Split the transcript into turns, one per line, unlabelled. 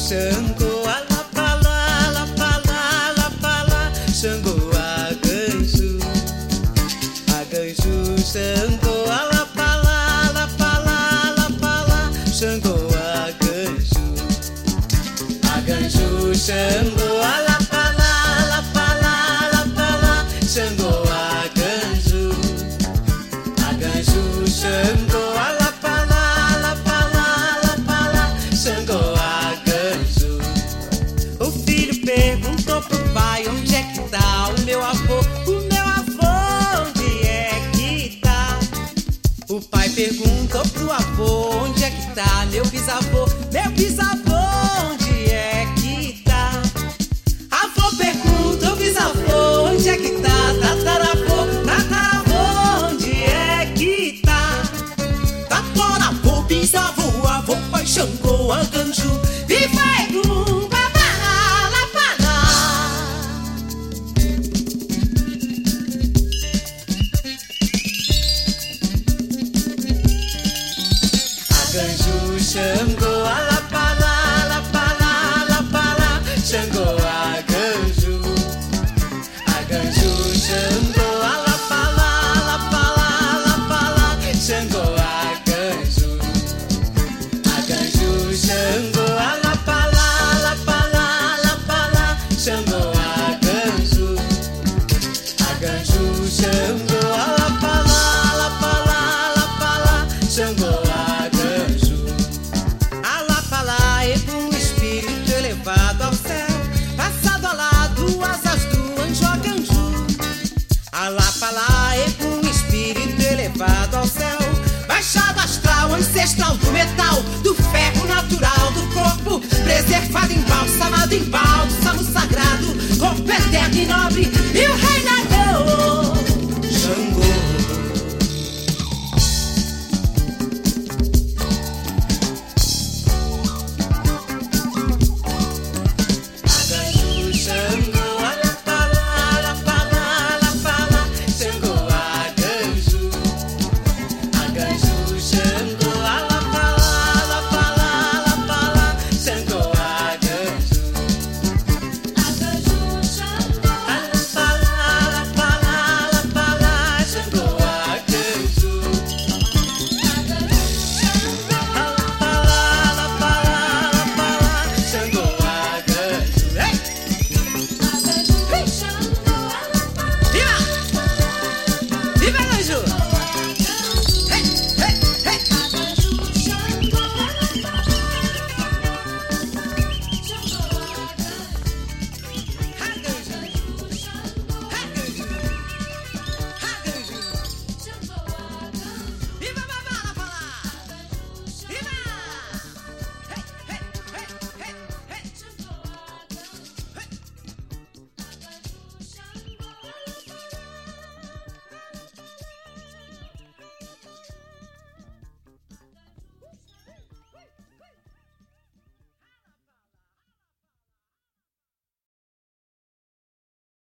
Xangô, alapalá, alapalá, alapalá, Xangô, Aganju, Aganju, Xangô, alapalá, alapalá, alapalá, Xangô, Aganju, Aganju, Xangô, alapalá, alapalá, alapalá, Xangô, Aganju, Aganju, Xangô, alapalá, alapalá, alapalá, Xangô, Aganju. O filho perguntou pro pai onde é que tá o meu avô. O meu avô, onde é que tá? O pai perguntou pro avô onde é que tá meu bisavô. Meu bisavô, onde é que tá? Avô pergunta ao bisavô onde é que tá? Tataravô, tataravô, onde é que tá? Tataravô, bisavô, avô, pai, Xangô, Aganju, viva Egum, babá, lapalá. Aganju, Xangô,